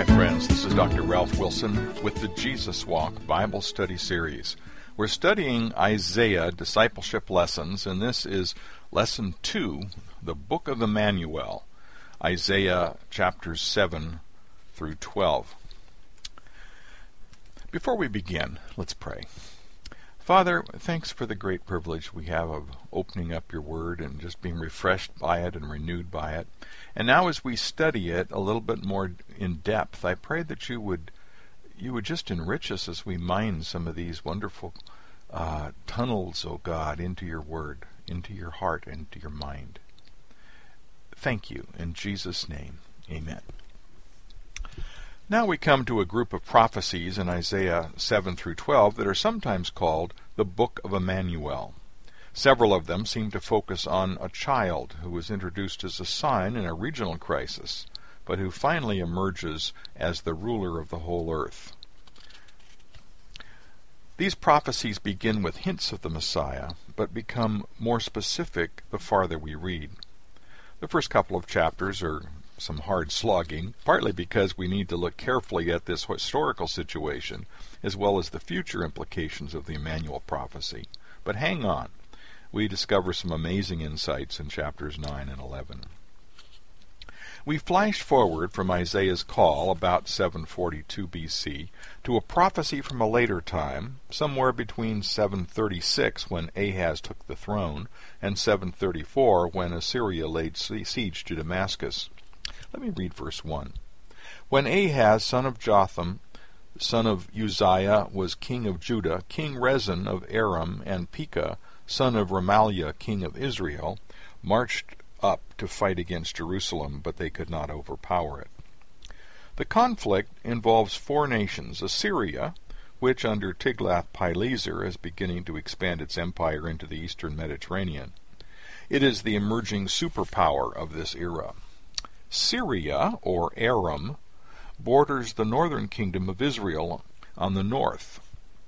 friends. This is Dr. Ralph Wilson with the Jesus Walk Bible Study Series. We're studying Isaiah Discipleship Lessons, and this is Lesson 2, the Book of Emmanuel, Isaiah chapters 7 through 12. Before we begin, let's pray. Father, thanks for the great privilege we have of opening up your word and just being refreshed by it and renewed by it. And now as we study it a little bit more in depth, I pray that you would just enrich us as we mine some of these wonderful tunnels, O God, into your word, into your heart, into your mind. Thank you. In Jesus' name, amen. Now we come to a group of prophecies in Isaiah 7 through 12 that are sometimes called the Book of Emmanuel. Several of them seem to focus on a child who was introduced as a sign in a regional crisis, but who finally emerges as the ruler of the whole earth. These prophecies begin with hints of the Messiah, but become more specific the farther we read. The first couple of chapters are some hard slogging, partly because we need to look carefully at this historical situation, as well as the future implications of the Emmanuel prophecy. But hang on. We discover some amazing insights in chapters 9 and 11. We flash forward from Isaiah's call about 742 BC to a prophecy from a later time, somewhere between 736 when Ahaz took the throne and 734 when Assyria laid siege to Damascus. Let me read verse 1. When Ahaz, son of Jotham, son of Uzziah, was king of Judah, King Rezin of Aram and Pekah, son of Remaliah, king of Israel, marched up to fight against Jerusalem, but they could not overpower it. The conflict involves four nations: Assyria, which under Tiglath-Pileser is beginning to expand its empire into the eastern Mediterranean. It is the emerging superpower of this era. Syria, or Aram, borders the northern kingdom of Israel on the north.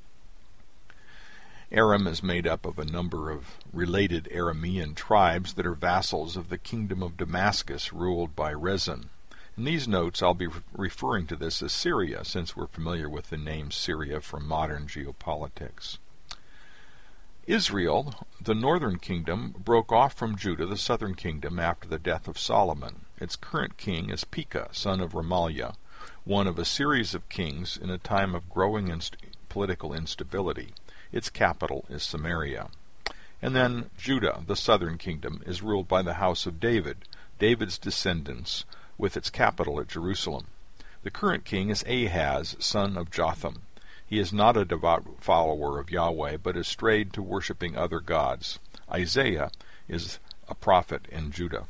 Aram is made up of a number of related Aramean tribes that are vassals of the kingdom of Damascus, ruled by Rezin. In these notes, I'll be referring to this as Syria, since we're familiar with the name Syria from modern geopolitics. Israel, the northern kingdom, broke off from Judah, the southern kingdom, after the death of Solomon. Its current king is Pekah, son of Remaliah, one of a series of kings in a time of growing political instability. Its capital is Samaria. And then Judah, the southern kingdom, is ruled by the house of David, David's descendants, with its capital at Jerusalem. The current king is Ahaz, son of Jotham. He is not a devout follower of Yahweh, but is strayed to worshipping other gods. Isaiah is a prophet in Judah.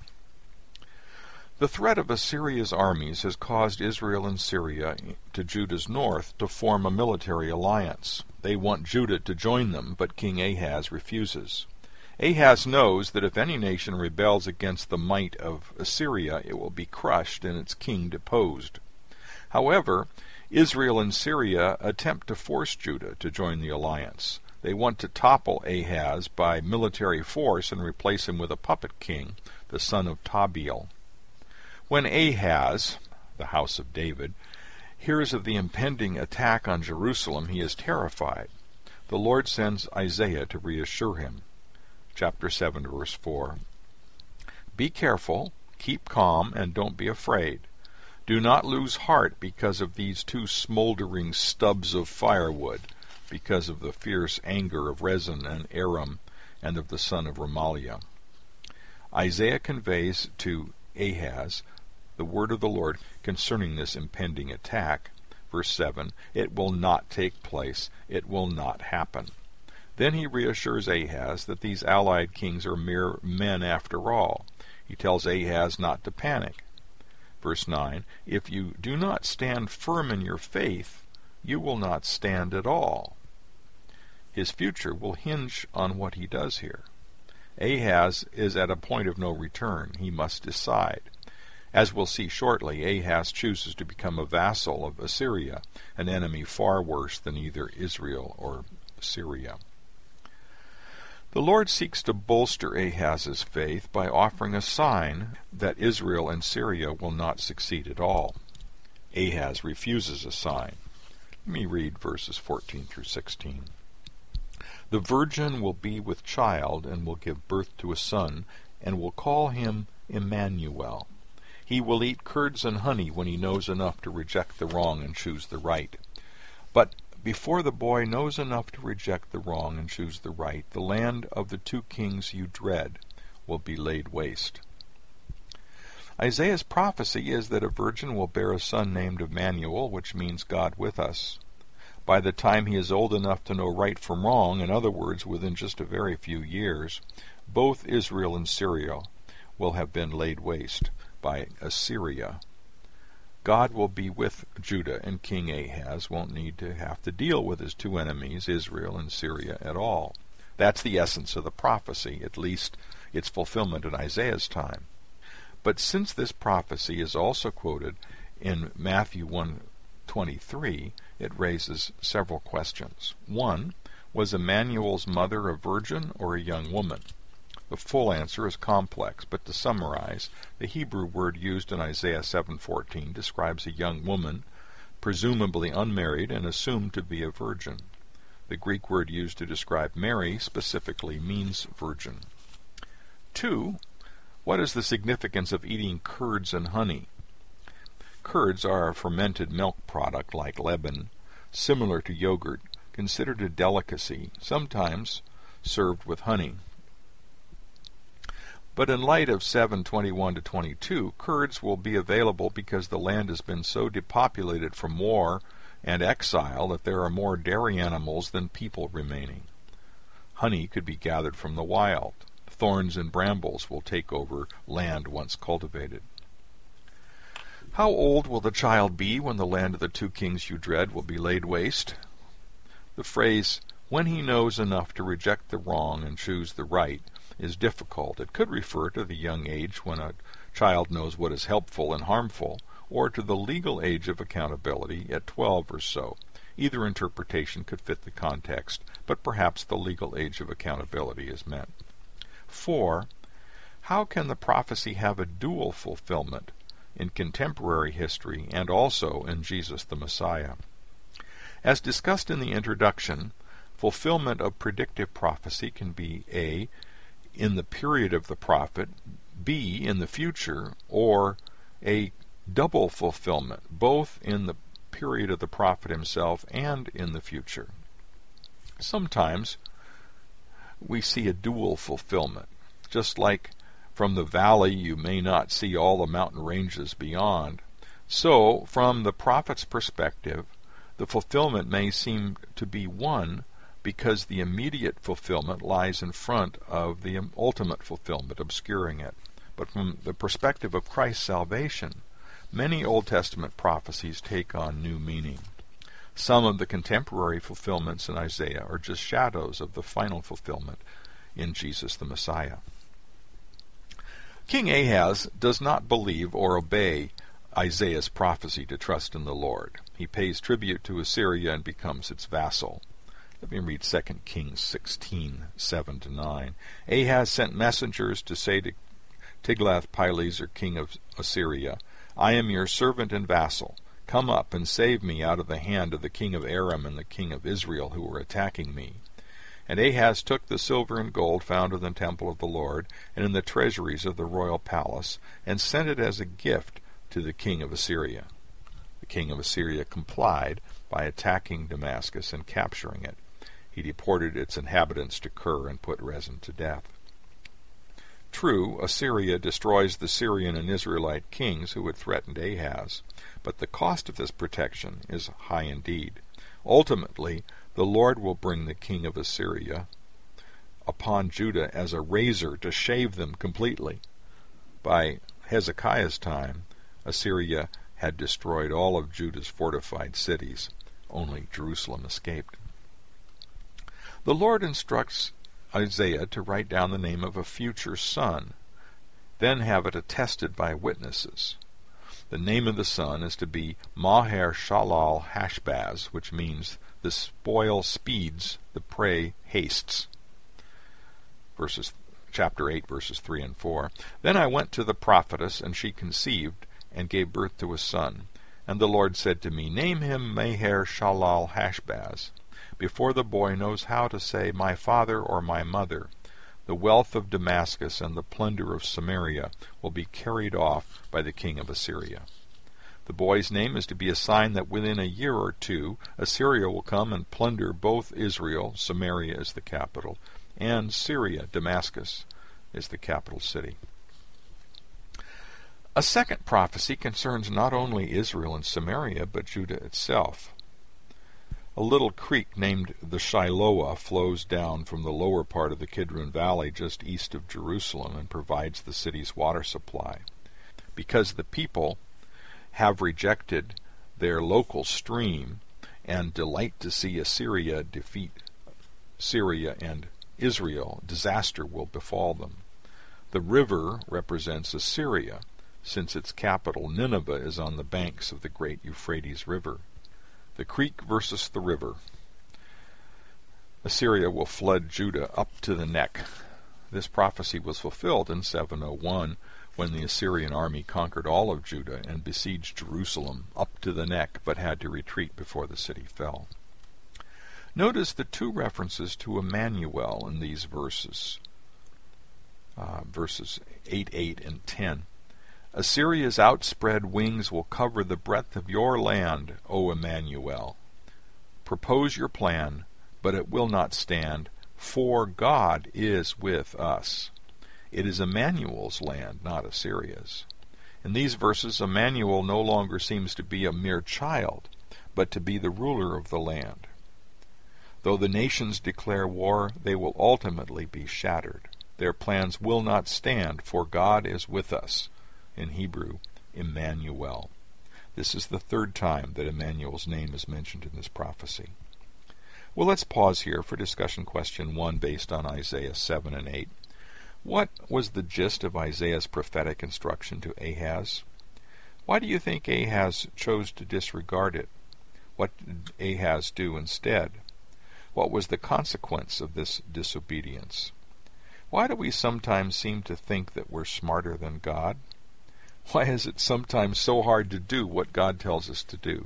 The threat of Assyria's armies has caused Israel and Syria to Judah's north to form a military alliance. They want Judah to join them, but King Ahaz refuses. Ahaz knows that if any nation rebels against the might of Assyria, it will be crushed and its king deposed. However, Israel and Syria attempt to force Judah to join the alliance. They want to topple Ahaz by military force and replace him with a puppet king, the son of Tabeel. When Ahaz, the house of David, hears of the impending attack on Jerusalem, he is terrified. The Lord sends Isaiah to reassure him. Chapter 7, verse 4. Be careful, keep calm, and don't be afraid. Do not lose heart because of these two smoldering stubs of firewood, because of the fierce anger of Rezin and Aram, and of the son of Remaliah. Isaiah conveys to Ahaz the word of the Lord concerning this impending attack. Verse 7, it will not take place, it will not happen. Then he reassures Ahaz that these allied kings are mere men after all. He tells Ahaz not to panic. Verse 9, if you do not stand firm in your faith, you will not stand at all. His future will hinge on what he does here. Ahaz is at a point of no return. He must decide. As we'll see shortly, Ahaz chooses to become a vassal of Assyria, an enemy far worse than either Israel or Syria. The Lord seeks to bolster Ahaz's faith by offering a sign that Israel and Syria will not succeed at all. Ahaz refuses a sign. Let me read verses 14 through 16. The virgin will be with child and will give birth to a son, and will call him Emmanuel. He will eat curds and honey when he knows enough to reject the wrong and choose the right. But before the boy knows enough to reject the wrong and choose the right, the land of the two kings you dread will be laid waste. Isaiah's prophecy is that a virgin will bear a son named Emmanuel, which means God with us. By the time he is old enough to know right from wrong, in other words, within just a very few years, both Israel and Syria will have been laid waste by Assyria. God will be with Judah, and King Ahaz won't need to have to deal with his two enemies, Israel and Syria, at all. That's the essence of the prophecy, at least its fulfillment in Isaiah's time. But since this prophecy is also quoted in Matthew 1:23, it raises several questions. One, was Emmanuel's mother a virgin or a young woman? The full answer is complex, but to summarize, the Hebrew word used in Isaiah 7:14 describes a young woman, presumably unmarried and assumed to be a virgin. The Greek word used to describe Mary specifically means virgin. 2. What is the significance of eating curds and honey? Curds are a fermented milk product like lebanon, similar to yogurt, considered a delicacy, sometimes served with honey. But in light of 7:21-22, curds will be available because the land has been so depopulated from war and exile that there are more dairy animals than people remaining. Honey could be gathered from the wild. Thorns and brambles will take over land once cultivated. How old will the child be when the land of the two kings you dread will be laid waste? The phrase, when he knows enough to reject the wrong and choose the right, is difficult. It could refer to the young age when a child knows what is helpful and harmful, or to the legal age of accountability at 12 or so. Either interpretation could fit the context, but perhaps the legal age of accountability is meant. 4. How can the prophecy have a dual fulfillment in contemporary history and also in Jesus the Messiah? As discussed in the introduction, fulfillment of predictive prophecy can be A, in the period of the prophet, B, in the future, or a double fulfillment, both in the period of the prophet himself and in the future. Sometimes we see a dual fulfillment. Just like from the valley you may not see all the mountain ranges beyond, so from the prophet's perspective, the fulfillment may seem to be one because the immediate fulfillment lies in front of the ultimate fulfillment, obscuring it. But from the perspective of Christ's salvation, many Old Testament prophecies take on new meaning. Some of the contemporary fulfillments in Isaiah are just shadows of the final fulfillment in Jesus the Messiah. King Ahaz does not believe or obey Isaiah's prophecy to trust in the Lord. He pays tribute to Assyria and becomes its vassal. Let me read 2 Kings 16:7-9. Ahaz sent messengers to say to Tiglath-Pileser, king of Assyria, I am your servant and vassal. Come up and save me out of the hand of the king of Aram and the king of Israel who are attacking me. And Ahaz took the silver and gold found in the temple of the Lord and in the treasuries of the royal palace, and sent it as a gift to the king of Assyria. The king of Assyria complied by attacking Damascus and capturing it. He deported its inhabitants to Kir and put Rezin to death. True, Assyria destroys the Syrian and Israelite kings who had threatened Ahaz, but the cost of this protection is high indeed. Ultimately, the Lord will bring the king of Assyria upon Judah as a razor to shave them completely. By Hezekiah's time, Assyria had destroyed all of Judah's fortified cities. Only Jerusalem escaped. The Lord instructs Isaiah to write down the name of a future son, then have it attested by witnesses. The name of the son is to be Maher-Shalal-Hashbaz, which means the spoil speeds, the prey hastes. Chapter 8, verses 3 and 4. Then I went to the prophetess, and she conceived, and gave birth to a son. And the Lord said to me, Name him Maher-shalal-Hashbaz. Before the boy knows how to say, My father or my mother, the wealth of Damascus and the plunder of Samaria will be carried off by the king of Assyria. The boy's name is to be a sign that within a year or two Assyria will come and plunder both Israel, Samaria is the capital, and Syria, Damascus, is the capital city. A second prophecy concerns not only Israel and Samaria, but Judah itself. A little creek named the Shiloah flows down from the lower part of the Kidron Valley just east of Jerusalem and provides the city's water supply. Because the people have rejected their local stream and delight to see Assyria defeat Syria and Israel, disaster will befall them. The river represents Assyria, since its capital, Nineveh, is on the banks of the great Euphrates River. The creek versus the river. Assyria will flood Judah up to the neck. This prophecy was fulfilled in 701, when the Assyrian army conquered all of Judah and besieged Jerusalem up to the neck, but had to retreat before the city fell. Notice the two references to Emmanuel in these verses, verses 8 and 10. Assyria's outspread wings will cover the breadth of your land, O Emmanuel. Propose your plan, but it will not stand, for God is with us. It is Emmanuel's land, not Assyria's. In these verses, Emmanuel no longer seems to be a mere child, but to be the ruler of the land. Though the nations declare war, they will ultimately be shattered. Their plans will not stand, for God is with us. In Hebrew, Emmanuel. This is the third time that Emmanuel's name is mentioned in this prophecy. Well, let's pause here for discussion question 1 based on Isaiah 7 and 8. What was the gist of Isaiah's prophetic instruction to Ahaz? Why do you think Ahaz chose to disregard it? What did Ahaz do instead? What was the consequence of this disobedience? Why do we sometimes seem to think that we're smarter than God? Why is it sometimes so hard to do what God tells us to do?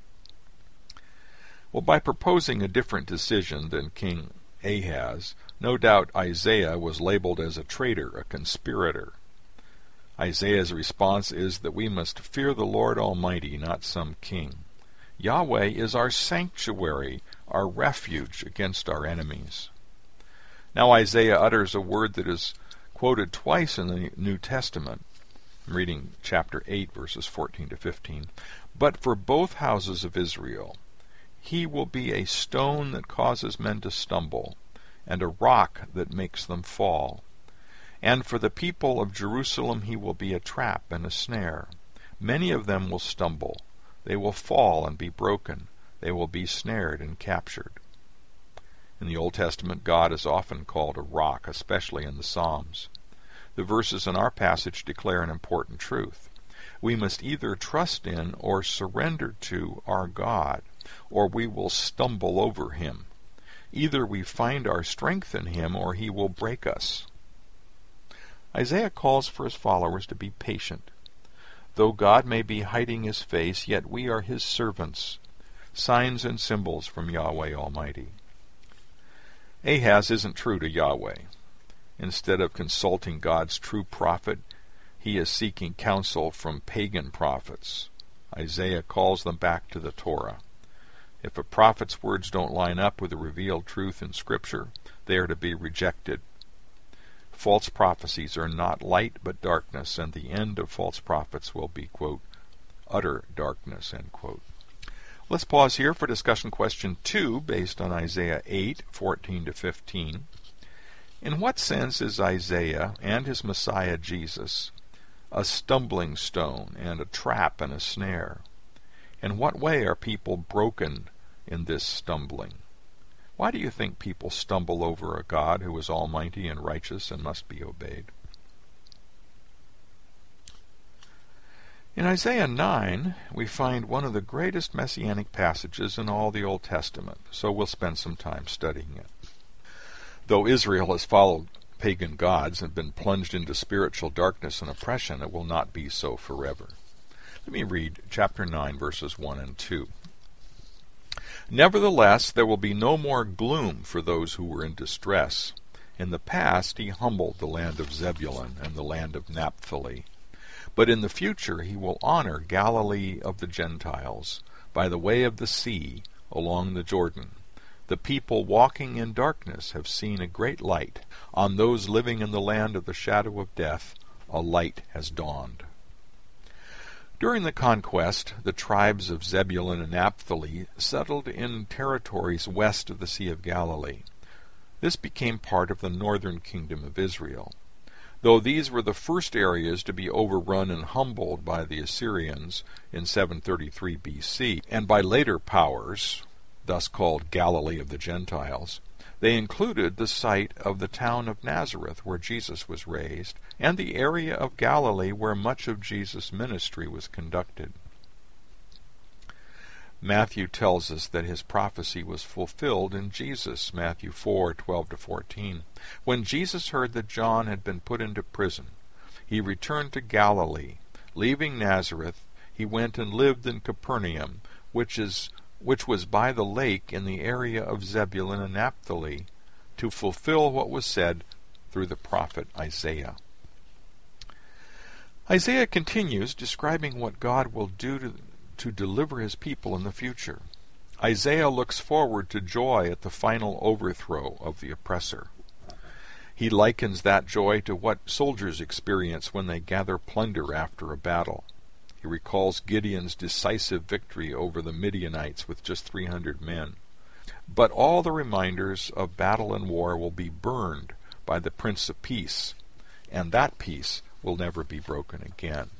Well, by proposing a different decision than King Ahaz, no doubt Isaiah was labeled as a traitor, a conspirator. Isaiah's response is that we must fear the Lord Almighty, not some king. Yahweh is our sanctuary, our refuge against our enemies. Now Isaiah utters a word that is quoted twice in the New Testament. I'm reading chapter 8, verses 14 to 15. But for both houses of Israel, he will be a stone that causes men to stumble, and a rock that makes them fall. And for the people of Jerusalem he will be a trap and a snare. Many of them will stumble. They will fall and be broken. They will be snared and captured. In the Old Testament, God is often called a rock, especially in the Psalms. The verses in our passage declare an important truth. We must either trust in or surrender to our God, or we will stumble over him. Either we find our strength in him, or he will break us. Isaiah calls for his followers to be patient. Though God may be hiding his face, yet we are his servants, signs and symbols from Yahweh Almighty. Ahaz isn't true to Yahweh. Instead of consulting God's true prophet, he is seeking counsel from pagan prophets. Isaiah calls them back to the Torah. If a prophet's words don't line up with the revealed truth in Scripture, they are to be rejected. False prophecies are not light but darkness, and the end of false prophets will be, quote, utter darkness, end quote. Let's pause here for discussion question 2 based on Isaiah 8, 14 to 15. In what sense is Isaiah and his Messiah Jesus a stumbling stone and a trap and a snare? In what way are people broken in this stumbling? Why do you think people stumble over a God who is almighty and righteous and must be obeyed? In Isaiah 9, we find one of the greatest messianic passages in all the Old Testament, so we'll spend some time studying it. Though Israel has followed pagan gods and been plunged into spiritual darkness and oppression, it will not be so forever. Let me read chapter 9, verses 1 and 2. Nevertheless, there will be no more gloom for those who were in distress. In the past he humbled the land of Zebulun and the land of Naphtali. But in the future he will honor Galilee of the Gentiles, by the way of the sea, along the Jordan. The people walking in darkness have seen a great light. On those living in the land of the shadow of death, a light has dawned. During the conquest, the tribes of Zebulun and Naphtali settled in territories west of the Sea of Galilee. This became part of the northern kingdom of Israel. Though these were the first areas to be overrun and humbled by the Assyrians in 733 BC, and by later powers, thus called Galilee of the Gentiles, they included the site of the town of Nazareth where Jesus was raised, and the area of Galilee where much of Jesus' ministry was conducted. Matthew tells us that his prophecy was fulfilled in Jesus, Matthew 4:12-14. When Jesus heard that John had been put into prison, he returned to Galilee. Leaving Nazareth, he went and lived in Capernaum, which was by the lake in the area of Zebulun and Naphtali, to fulfill what was said through the prophet Isaiah. Isaiah continues describing what God will do to deliver his people in the future. Isaiah looks forward to joy at the final overthrow of the oppressor. He likens that joy to what soldiers experience when they gather plunder after a battle. He recalls Gideon's decisive victory over the Midianites with just 300 men. But all the reminders of battle and war will be burned by the Prince of Peace, and that peace will never be broken again.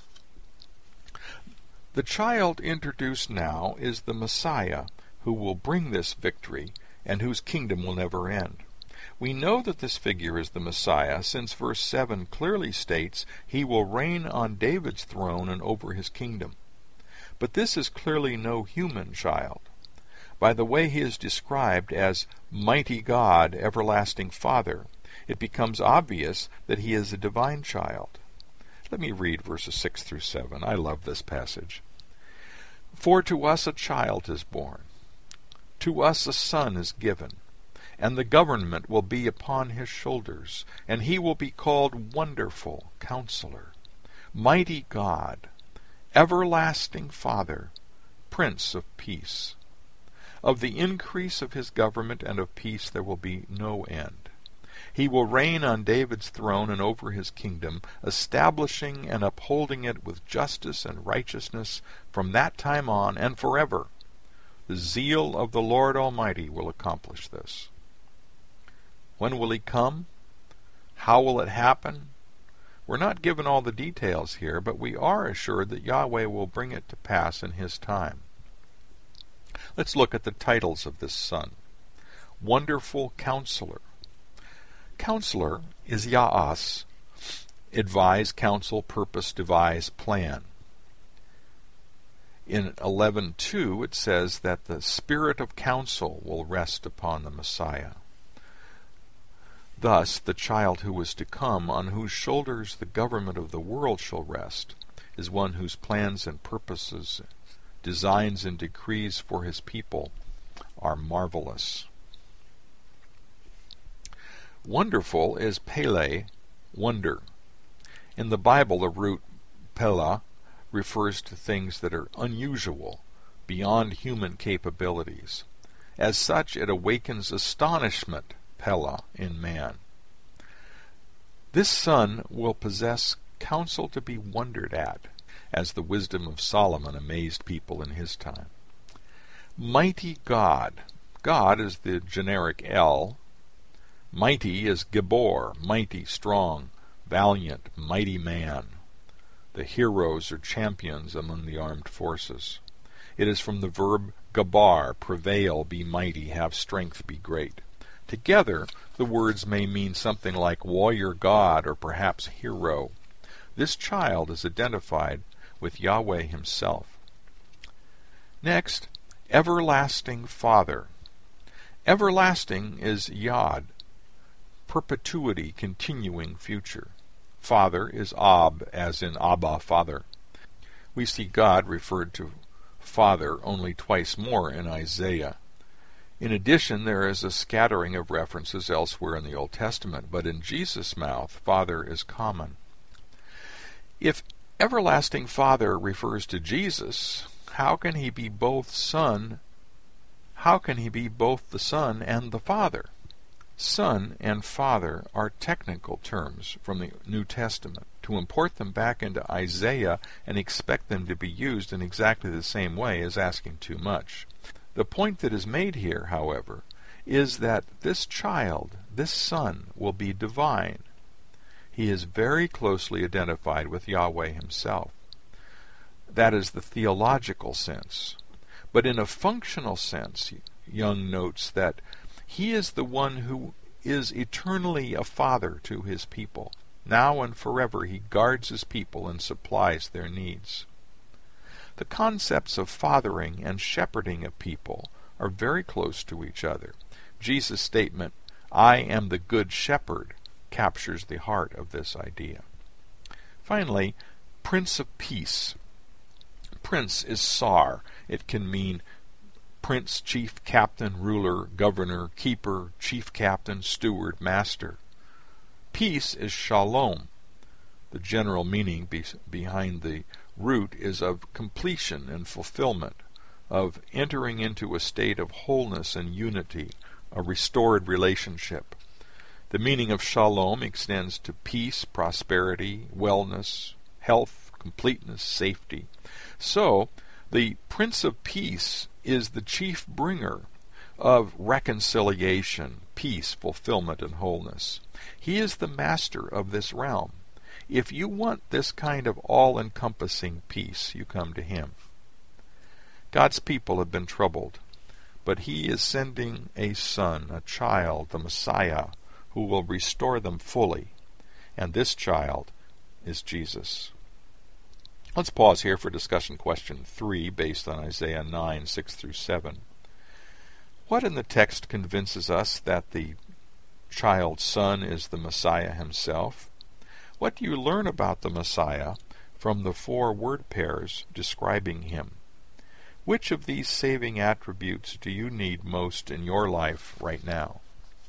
The child introduced now is the Messiah, who will bring this victory and whose kingdom will never end. We know that this figure is the Messiah, since verse 7 clearly states he will reign on David's throne and over his kingdom. But this is clearly no human child. By the way he is described as Mighty God, Everlasting Father, it becomes obvious that he is a divine child. Let me read verses 6 through 7. I love this passage. For to us a child is born, to us a son is given, and the government will be upon his shoulders, and he will be called Wonderful Counselor, Mighty God, Everlasting Father, Prince of Peace. Of the increase of his government and of peace there will be no end. He will reign on David's throne and over his kingdom, establishing and upholding it with justice and righteousness from that time on and forever. The zeal of the Lord Almighty will accomplish this. When will he come? How will it happen? We're not given all the details here, but we are assured that Yahweh will bring it to pass in his time. Let's look at the titles of this son. Wonderful Counselor. Counselor is Ya'as, advise, counsel, purpose, devise, plan. In 11:2 it says that the spirit of counsel will rest upon the Messiah. Thus the child who is to come, on whose shoulders the government of the world shall rest, is one whose plans and purposes, designs and decrees for his people are marvelous. Wonderful is Pele, wonder. In the Bible, the root Pela refers to things that are unusual, beyond human capabilities. As such, it awakens astonishment, Pela, in man. This son will possess counsel to be wondered at, as the wisdom of Solomon amazed people in his time. Mighty God. God is the generic El. Mighty is Gibor, mighty, strong, valiant, mighty man. The heroes or champions among the armed forces. It is from the verb gabar, prevail, be mighty, have strength, be great. Together, the words may mean something like warrior god or perhaps hero. This child is identified with Yahweh himself. Next, Everlasting Father. Everlasting is Yod, perpetuity, continuing, future. Father is Ab, as in Abba, Father. We see God referred to Father only twice more in Isaiah. In addition, there is a scattering of references elsewhere in the Old Testament, but in Jesus' mouth, Father is common. If everlasting Father refers to Jesus, how can he be both the Son and the Father? Son and Father are technical terms from the New Testament. To import them back into Isaiah and expect them to be used in exactly the same way is asking too much. The point that is made here, however, is that this child, this Son, will be divine. He is very closely identified with Yahweh himself. That is the theological sense. But in a functional sense, Young notes that he is the one who is eternally a father to his people. Now and forever he guards his people and supplies their needs. The concepts of fathering and shepherding a people are very close to each other. Jesus' statement, "I am the good shepherd," captures the heart of this idea. Finally, Prince of Peace. Prince is Sar. It can mean prince, chief, captain, ruler, governor, keeper, chief captain, steward, master. Peace is Shalom. The general meaning behind the root is of completion and fulfillment, of entering into a state of wholeness and unity, a restored relationship. The meaning of Shalom extends to peace, prosperity, wellness, health, completeness, safety. So, the Prince of Peace is the chief bringer of reconciliation, peace, fulfillment, and wholeness. He is the master of this realm. If you want this kind of all-encompassing peace, you come to him. God's people have been troubled, but he is sending a son, a child, the Messiah, who will restore them fully. And this child is Jesus. Let's pause here for discussion question 3, based on Isaiah 9, 6 through 7. What in the text convinces us that the child's son is the Messiah himself? What do you learn about the Messiah from the 4 word pairs describing him? Which of these saving attributes do you need most in your life right now?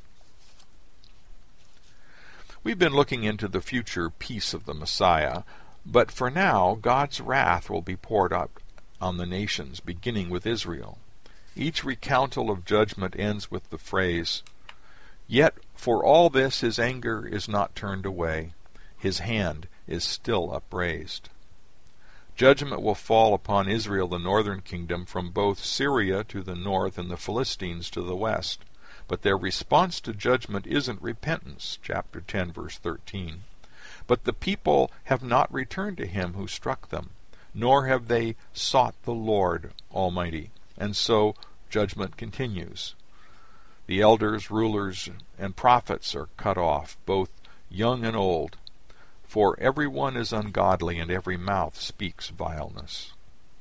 We've been looking into the future peace of the Messiah, but for now, God's wrath will be poured out on the nations, beginning with Israel. Each recountal of judgment ends with the phrase, "Yet for all this his anger is not turned away, his hand is still upraised." Judgment will fall upon Israel, the northern kingdom, from both Syria to the north and the Philistines to the west. But their response to judgment isn't repentance, chapter 10, verse 13. But the people have not returned to him who struck them, nor have they sought the Lord Almighty. And so judgment continues. The elders, rulers, and prophets are cut off, both young and old. For every one is ungodly, and every mouth speaks vileness.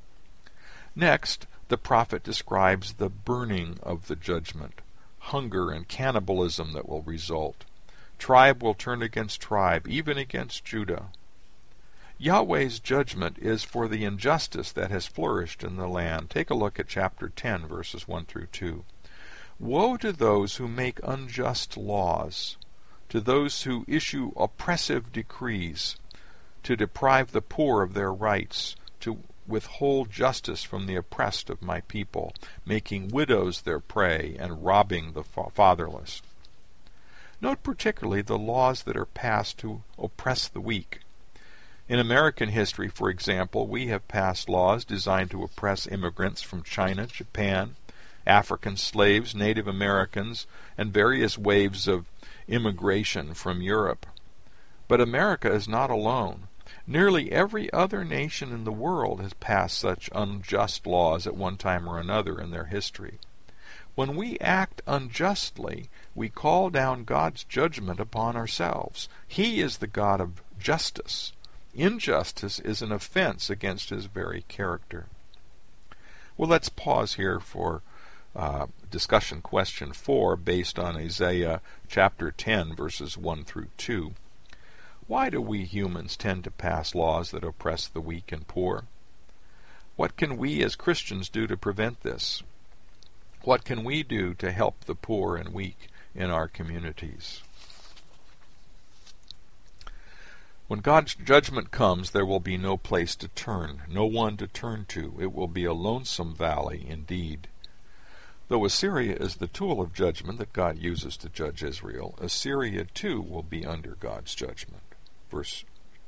Next, the prophet describes the burning of the judgment, hunger and cannibalism that will result. Tribe will turn against tribe, even against Judah. Yahweh's judgment is for the injustice that has flourished in the land. Take a look at chapter 10, verses 1 through 2. Woe to those who make unjust laws, to those who issue oppressive decrees, to deprive the poor of their rights, to withhold justice from the oppressed of my people, making widows their prey and robbing the fatherless. Note particularly the laws that are passed to oppress the weak. In American history, for example, we have passed laws designed to oppress immigrants from China, Japan, African slaves, Native Americans, and various waves of immigration from Europe. But America is not alone. Nearly every other nation in the world has passed such unjust laws at one time or another in their history. When we act unjustly, we call down God's judgment upon ourselves. He is the God of justice. Injustice is an offense against his very character. Well, let's pause here for discussion question 4, based on Isaiah chapter 10, verses 1 through 2. Why do we humans tend to pass laws that oppress the weak and poor? What can we as Christians do to prevent this? What can we do to help the poor and weak in our communities? When God's judgment comes, there will be no place to turn, no one to turn to. It will be a lonesome valley indeed. Though Assyria is the tool of judgment that God uses to judge Israel, Assyria too will be under God's judgment. Verse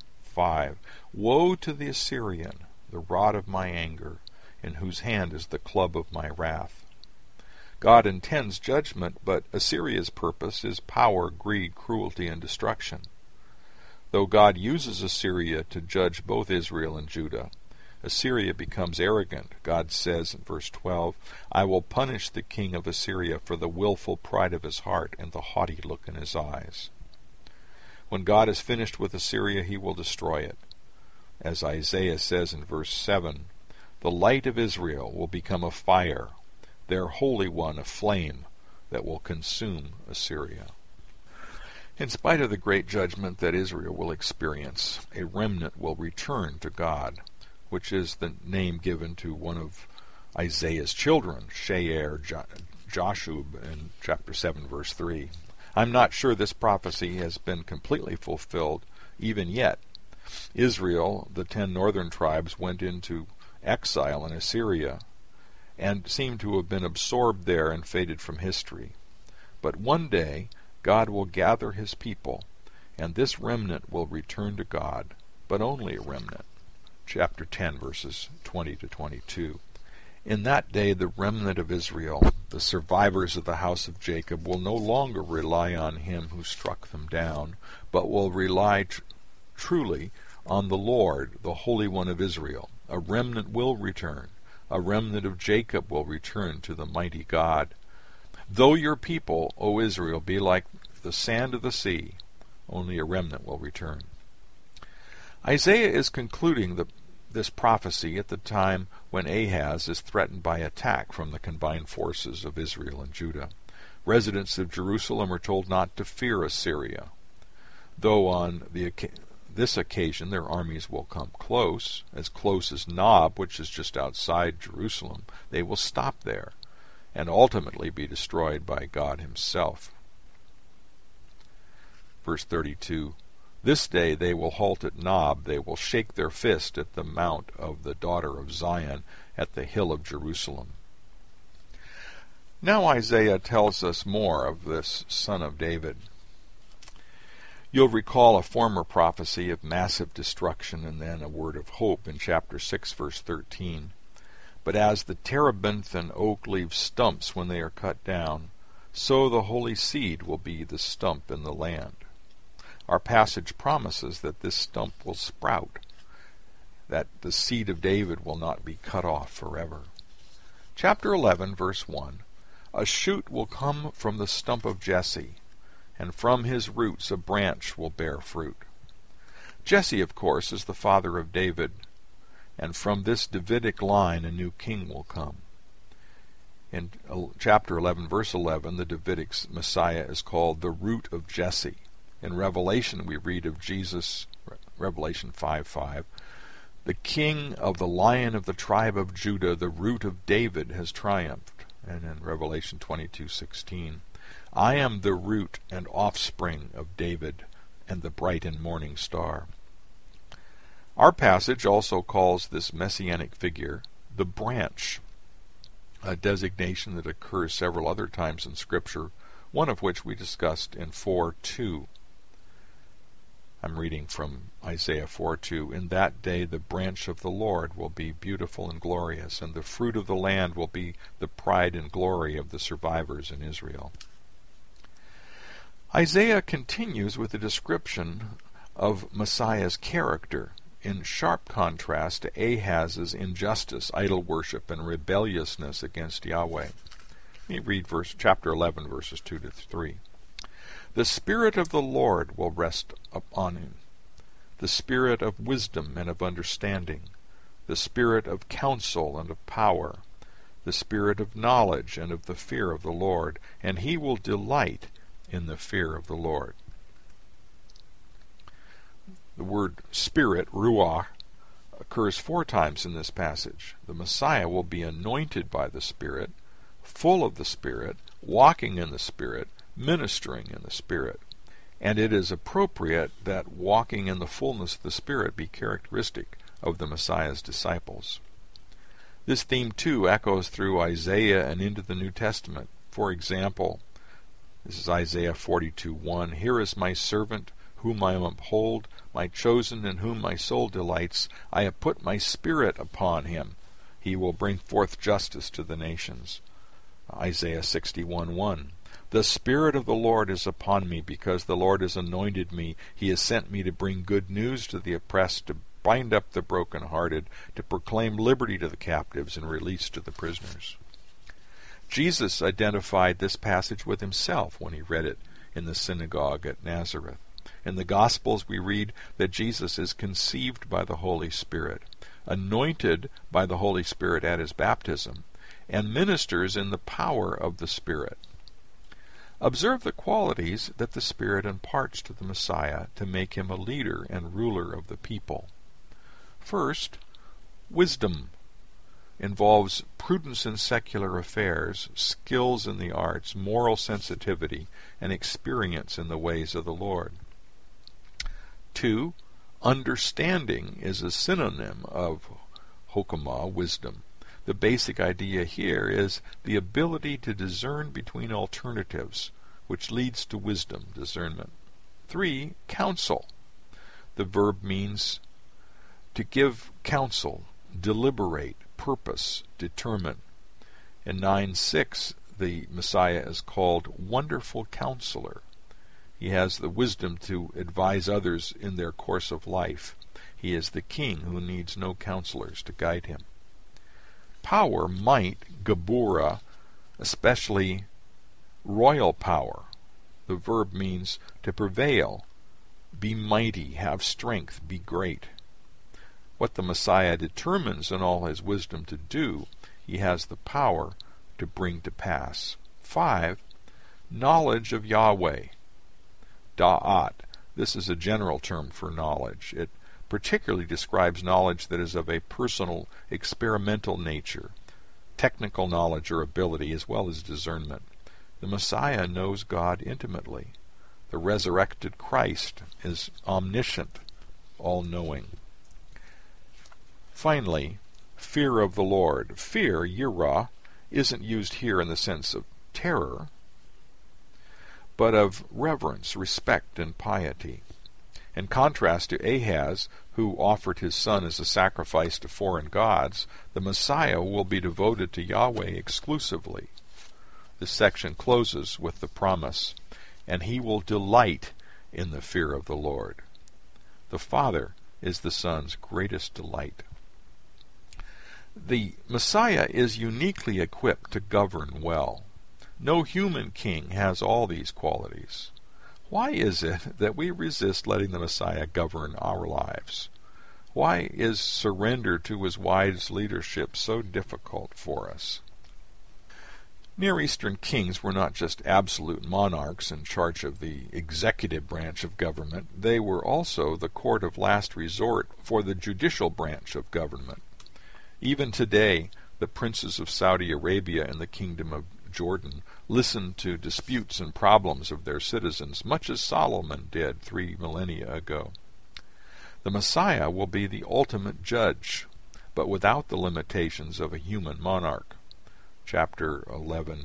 5, Woe to the Assyrian, the rod of my anger, in whose hand is the club of my wrath. God intends judgment, but Assyria's purpose is power, greed, cruelty, and destruction. Though God uses Assyria to judge both Israel and Judah, Assyria becomes arrogant. God says in verse 12, I will punish the king of Assyria for the willful pride of his heart and the haughty look in his eyes. When God is finished with Assyria, he will destroy it. As Isaiah says in verse 7, the light of Israel will become a fire, their Holy One a flame that will consume Assyria. In spite of the great judgment that Israel will experience, a remnant will return to God, which is the name given to one of Isaiah's children, Shear Jashub, in chapter 7, verse 3. I'm not sure this prophecy has been completely fulfilled even yet. Israel, the 10 northern tribes, went into exile in Assyria and seem to have been absorbed there and faded from history. But one day God will gather his people, and this remnant will return to God, but only a remnant. Chapter 10, verses 20 to 22. In that day the remnant of Israel, the survivors of the house of Jacob, will no longer rely on him who struck them down, but will rely truly on the Lord, the Holy One of Israel. A remnant will return. A remnant of Jacob will return to the mighty God. Though your people, O Israel, be like the sand of the sea, only a remnant will return. Isaiah is concluding this prophecy at the time when Ahaz is threatened by attack from the combined forces of Israel and Judah. Residents of Jerusalem are told not to fear Assyria, though on this occasion their armies will come close as Nob, which is just outside Jerusalem. They will stop there and ultimately be destroyed by God himself. Verse 32, This day they will halt at Nob, they will shake their fist at the mount of the daughter of Zion, at the hill of Jerusalem. Now Isaiah tells us more of this son of David. You'll recall a former prophecy of massive destruction and then a word of hope in chapter 6, verse 13. But as the terebinth and oak leave stumps when they are cut down, so the holy seed will be the stump in the land. Our passage promises that this stump will sprout, that the seed of David will not be cut off forever. Chapter 11, verse 1, A shoot will come from the stump of Jesse, and from his roots a branch will bear fruit. Jesse, of course, is the father of David, and from this Davidic line a new king will come. In chapter 11, verse 11, the Davidic Messiah is called the root of Jesse. In Revelation we read of Jesus, Revelation 5:5, the king of the lion of the tribe of Judah, the root of David, has triumphed. And in Revelation 22:16, I am the root and offspring of David, and the bright and morning star. Our passage also calls this messianic figure the branch, a designation that occurs several other times in Scripture, one of which we discussed in 4:2. I'm reading from Isaiah 4:2. In that day the branch of the Lord will be beautiful and glorious, and the fruit of the land will be the pride and glory of the survivors in Israel. Isaiah continues with a description of Messiah's character, in sharp contrast to Ahaz's injustice, idol worship, and rebelliousness against Yahweh. Let me read chapter 11, verses 2 to 3. The Spirit of the Lord will rest upon him, the Spirit of wisdom and of understanding, the Spirit of counsel and of power, the Spirit of knowledge and of the fear of the Lord, and he will delight in the fear of the Lord. The word spirit, ruach, occurs 4 times in this passage. The Messiah will be anointed by the Spirit, full of the Spirit, walking in the Spirit, ministering in the Spirit. And it is appropriate that walking in the fullness of the Spirit be characteristic of the Messiah's disciples. This theme, too, echoes through Isaiah and into the New Testament. For example, this is Isaiah 42:1. Here is my servant, whom I uphold, my chosen, in whom my soul delights. I have put my Spirit upon him. He will bring forth justice to the nations. Isaiah 61:1. The Spirit of the Lord is upon me, because the Lord has anointed me. He has sent me to bring good news to the oppressed, to bind up the brokenhearted, to proclaim liberty to the captives and release to the prisoners. Jesus identified this passage with himself when he read it in the synagogue at Nazareth. In the Gospels we read that Jesus is conceived by the Holy Spirit, anointed by the Holy Spirit at his baptism, and ministers in the power of the Spirit. Observe the qualities that the Spirit imparts to the Messiah to make him a leader and ruler of the people. First, wisdom involves prudence in secular affairs, skills in the arts, moral sensitivity, and experience in the ways of the Lord. 2. Understanding is a synonym of chokhmah, wisdom. The basic idea here is the ability to discern between alternatives, which leads to wisdom, discernment. 3. Counsel. The verb means to give counsel, deliberate, purpose, determine. In 9:6, the Messiah is called Wonderful Counselor. He has the wisdom to advise others in their course of life. He is the king who needs no counselors to guide him. Power, might, Geburah, especially royal power. The verb means to prevail, be mighty, have strength, be great. What the Messiah determines in all his wisdom to do, he has the power to bring to pass. 5. Knowledge of Yahweh. Da'at. This is a general term for knowledge. It particularly describes knowledge that is of a personal, experimental nature, technical knowledge or ability, as well as discernment. The Messiah knows God intimately. The resurrected Christ is omniscient, all-knowing. Finally, fear of the Lord. Fear, yirah, isn't used here in the sense of terror, but of reverence, respect, and piety. In contrast to Ahaz, who offered his son as a sacrifice to foreign gods, the Messiah will be devoted to Yahweh exclusively. This section closes with the promise, and he will delight in the fear of the Lord. The Father is the Son's greatest delight. The Messiah is uniquely equipped to govern well. No human king has all these qualities. Why is it that we resist letting the Messiah govern our lives? Why is surrender to his wise leadership so difficult for us? Near Eastern kings were not just absolute monarchs in charge of the executive branch of government, they were also the court of last resort for the judicial branch of government. Even today, the princes of Saudi Arabia and the kingdom of Jordan listen to disputes and problems of their citizens, much as Solomon did 3 millennia ago. The Messiah will be the ultimate judge, but without the limitations of a human monarch. Chapter 11,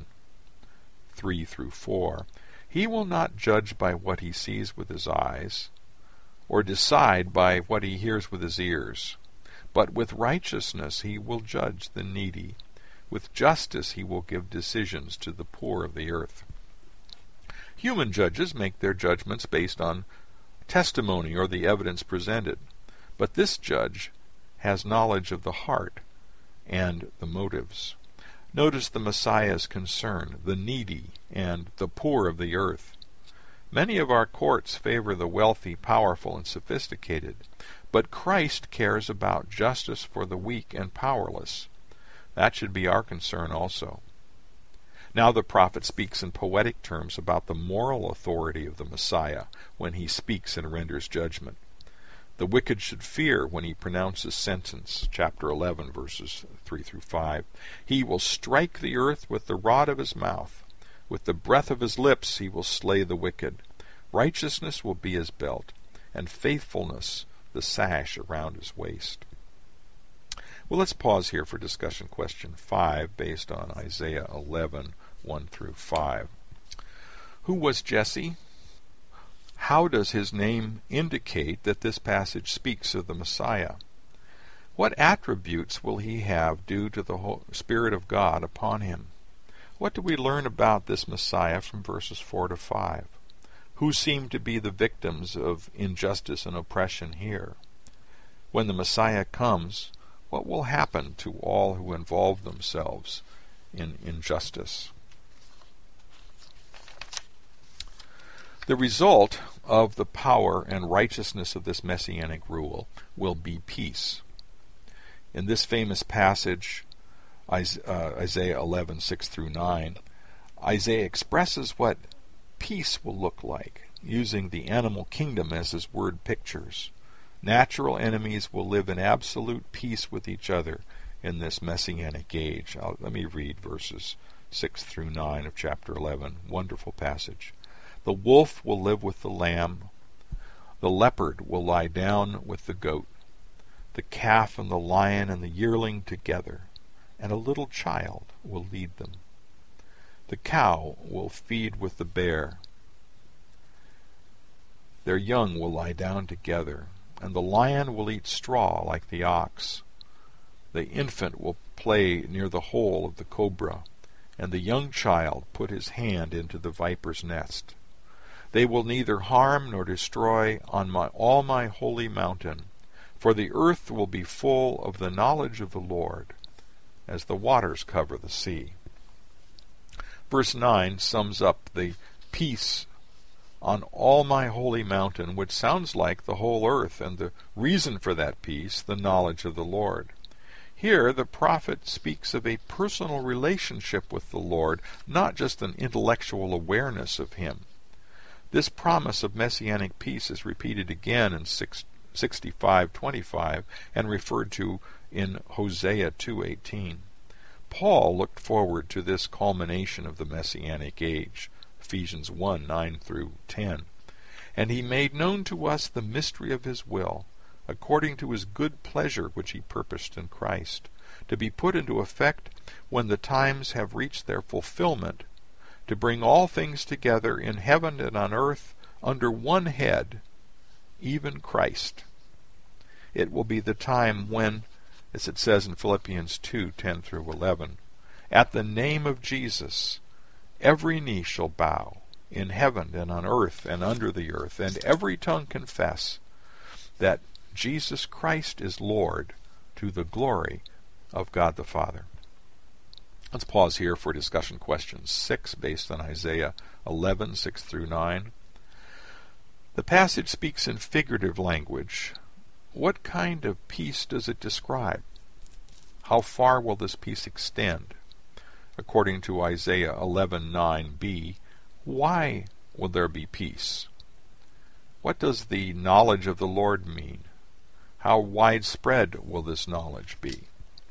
3-4. He will not judge by what he sees with his eyes, or decide by what he hears with his ears, but with righteousness he will judge the needy. With justice he will give decisions to the poor of the earth. Human judges make their judgments based on testimony or the evidence presented, but this judge has knowledge of the heart and the motives. Notice the Messiah's concern, the needy and the poor of the earth. Many of our courts favor the wealthy, powerful, and sophisticated, but Christ cares about justice for the weak and powerless. That should be our concern also. Now the prophet speaks in poetic terms about the moral authority of the Messiah when he speaks and renders judgment. The wicked should fear when he pronounces sentence, chapter 11, verses 3 through 5. He will strike the earth with the rod of his mouth. With the breath of his lips he will slay the wicked. Righteousness will be his belt, and faithfulness the sash around his waist. Well, let's pause here for discussion question 5, based on Isaiah 11, 1 through 5. Who was Jesse? How does his name indicate that this passage speaks of the Messiah? What attributes will he have due to the Spirit of God upon him? What do we learn about this Messiah from verses 4 to 5? Who seem to be the victims of injustice and oppression here? When the Messiah comes, what will happen to all who involve themselves in injustice? The result of the power and righteousness of this messianic rule will be peace. In this famous passage, Isaiah 11, 6 through 9, Isaiah expresses what peace will look like, using the animal kingdom as his word pictures. Natural enemies will live in absolute peace with each other in this messianic age. Let me read verses 6 through 9 of chapter 11. Wonderful passage. The wolf will live with the lamb. The leopard will lie down with the goat. The calf and the lion and the yearling together, and a little child will lead them. The cow will feed with the bear. Their young will lie down together, and the lion will eat straw like the ox. The infant will play near the hole of the cobra, and the young child put his hand into the viper's nest. They will neither harm nor destroy on all my holy mountain, for the earth will be full of the knowledge of the Lord, as the waters cover the sea. Verse 9 sums up the peace on all my holy mountain, which sounds like the whole earth, and the reason for that peace, the knowledge of the Lord. Here the prophet speaks of a personal relationship with the Lord, not just an intellectual awareness of him. This promise of messianic peace is repeated again in 65:25 and referred to in Hosea 2:18. Paul looked forward to this culmination of the messianic age, Ephesians 1:9 through 10. And he made known to us the mystery of his will, according to his good pleasure which he purposed in Christ, to be put into effect when the times have reached their fulfillment, to bring all things together in heaven and on earth under one head, even Christ. It will be the time when, as it says in Philippians 2:10 through 11, at the name of Jesus every knee shall bow, in heaven and on earth and under the earth, and every tongue confess that Jesus Christ is Lord, to the glory of God the Father. Let's pause here for discussion question 6, based on Isaiah 11, 6 through 9. The passage speaks in figurative language. What kind of peace does it describe? How far will this peace extend? According to Isaiah 11:9b, why will there be peace? What does the knowledge of the Lord mean? How widespread will this knowledge be?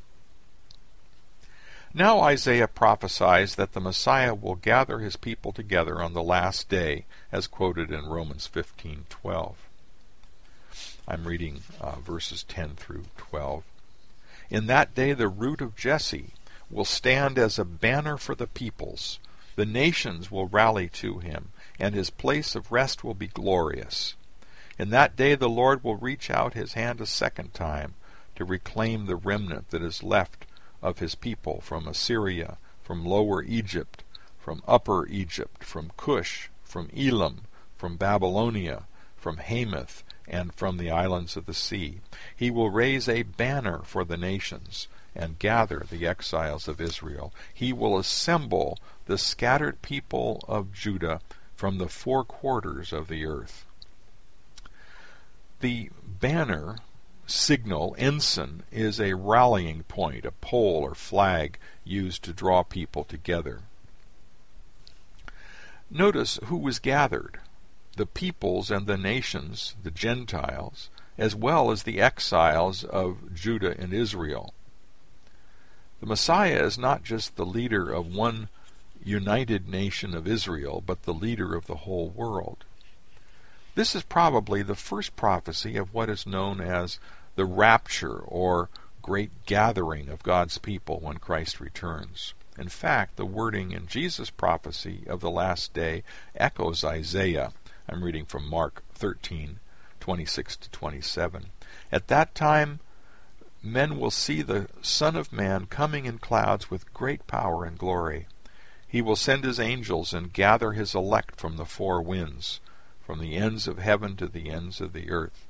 Now Isaiah prophesies that the Messiah will gather his people together on the last day, as quoted in Romans 15:12. I'm reading verses 10 through 12. In that day the root of Jesse will stand as a banner for the peoples. The nations will rally to him, and his place of rest will be glorious. In that day the Lord will reach out his hand a second time to reclaim the remnant that is left of his people from Assyria, from Lower Egypt, from Upper Egypt, from Cush, from Elam, from Babylonia, from Hamath, and from the islands of the sea. He will raise a banner for the nations and gather the exiles of Israel. He will assemble the scattered people of Judah from the four quarters of the earth. The banner, signal, ensign, is a rallying point, a pole or flag used to draw people together. Notice who was gathered: the peoples and the nations, the Gentiles, as well as the exiles of Judah and Israel. The Messiah is not just the leader of one united nation of Israel, but the leader of the whole world. This is probably the first prophecy of what is known as the rapture or great gathering of God's people when Christ returns. In fact, the wording in Jesus' prophecy of the last day echoes Isaiah. I'm reading from Mark 13:26-27. At that time, men will see the Son of Man coming in clouds with great power and glory. He will send his angels and gather his elect from the four winds, from the ends of heaven to the ends of the earth.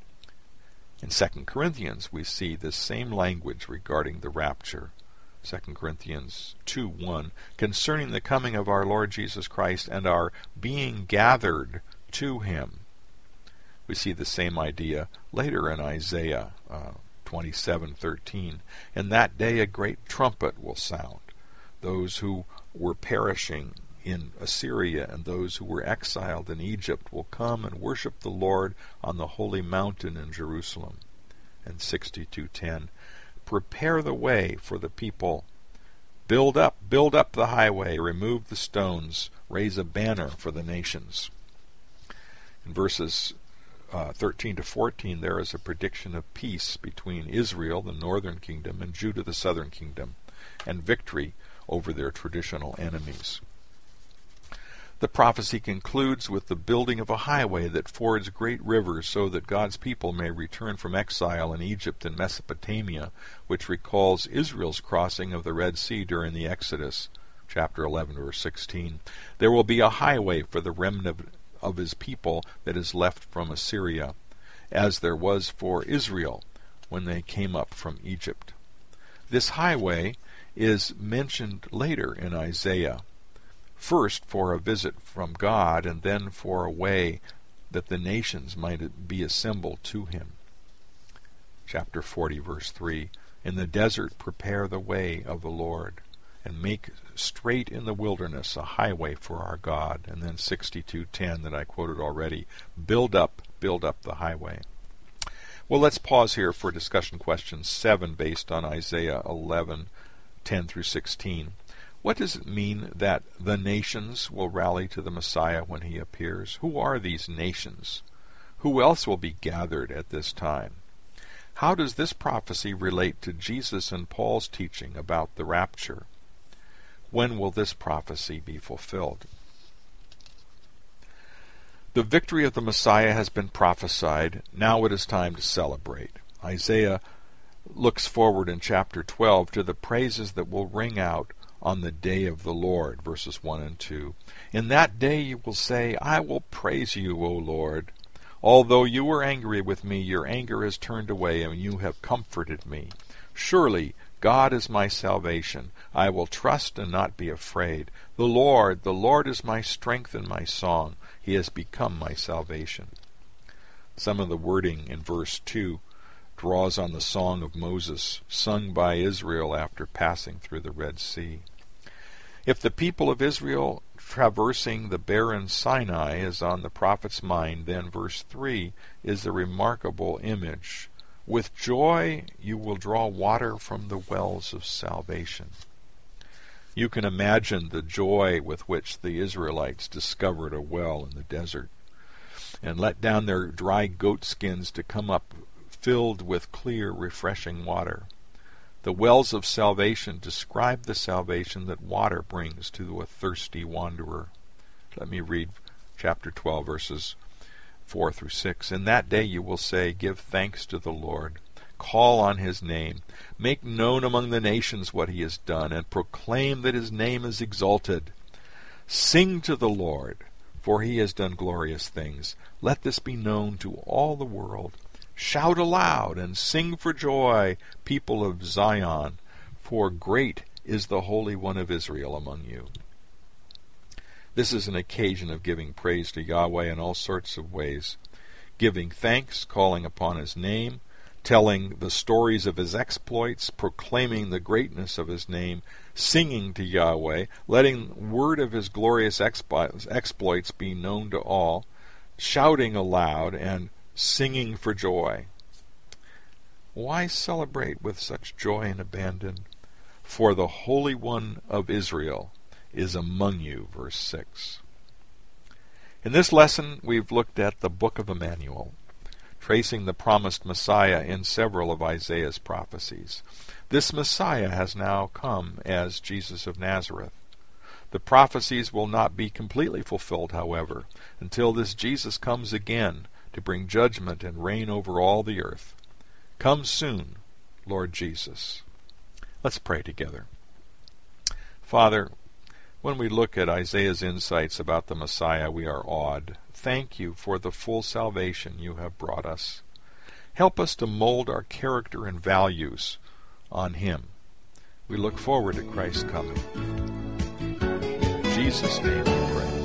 In 2 Corinthians, we see this same language regarding the rapture. 2 Corinthians 2:1, concerning the coming of our Lord Jesus Christ and our being gathered to him. We see the same idea later in Isaiah 27:13. In that day a great trumpet will sound. Those who were perishing in Assyria and those who were exiled in Egypt will come and worship the Lord on the holy mountain in Jerusalem. And 62:10, prepare the way for the people. Build up the highway, remove the stones, raise a banner for the nations. In verses 13-14, there is a prediction of peace between Israel, the northern kingdom, and Judah, the southern kingdom, and victory over their traditional enemies. The prophecy concludes with the building of a highway that fords great rivers so that God's people may return from exile in Egypt and Mesopotamia, which recalls Israel's crossing of the Red Sea during the Exodus, chapter 11, verse 16. There will be a highway for the remnant of his people that is left from Assyria, as there was for Israel when they came up from Egypt. This highway is mentioned later in Isaiah. First for a visit from God, and then for a way that the nations might be assembled to him. Chapter 40, verse 3, in the desert prepare the way of the Lord, and make straight in the wilderness a highway for our God. And then 62:10 that I quoted already, build up the highway. Well, let's pause here for discussion question 7 based on Isaiah 11:10-16. What does it mean that the nations will rally to the Messiah when he appears? Who are these nations? Who else will be gathered at this time? How does this prophecy relate to Jesus and Paul's teaching about the rapture? When will this prophecy be fulfilled? The victory of the Messiah has been prophesied. Now it is time to celebrate. Isaiah looks forward in chapter 12 to the praises that will ring out on the day of the Lord, verses 1 and 2. In that day you will say, I will praise you, O Lord. Although you were angry with me, your anger is turned away, and you have comforted me. Surely God is my salvation. I will trust and not be afraid. The Lord is my strength and my song. He has become my salvation. Some of the wording in verse 2 draws on the song of Moses, sung by Israel after passing through the Red Sea. If the people of Israel traversing the barren Sinai is on the prophet's mind, then verse 3 is a remarkable image. With joy you will draw water from the wells of salvation. You can imagine the joy with which the Israelites discovered a well in the desert and let down their dry goat skins to come up filled with clear, refreshing water. The wells of salvation describe the salvation that water brings to a thirsty wanderer. Let me read chapter 12, verses 4-6. In that day you will say, give thanks to the Lord. Call on his name. Make known among the nations what he has done, and proclaim that his name is exalted. Sing to the Lord, for he has done glorious things. Let this be known to all the world. Shout aloud and sing for joy, people of Zion, for great is the Holy One of Israel among you. This is an occasion of giving praise to Yahweh in all sorts of ways, giving thanks, calling upon his name, telling the stories of his exploits, proclaiming the greatness of his name, singing to Yahweh, letting word of his glorious exploits be known to all, shouting aloud, and singing for joy. Why celebrate with such joy and abandon? For the Holy One of Israel is among you, verse 6. In this lesson, we've looked at the book of Emmanuel, tracing the promised Messiah in several of Isaiah's prophecies. This Messiah has now come as Jesus of Nazareth. The prophecies will not be completely fulfilled, however, until this Jesus comes again to bring judgment and reign over all the earth. Come soon, Lord Jesus. Let's pray together. Father, when we look at Isaiah's insights about the Messiah, we are awed. Thank you for the full salvation you have brought us. Help us to mold our character and values on him. We look forward to Christ's coming. In Jesus' name we pray.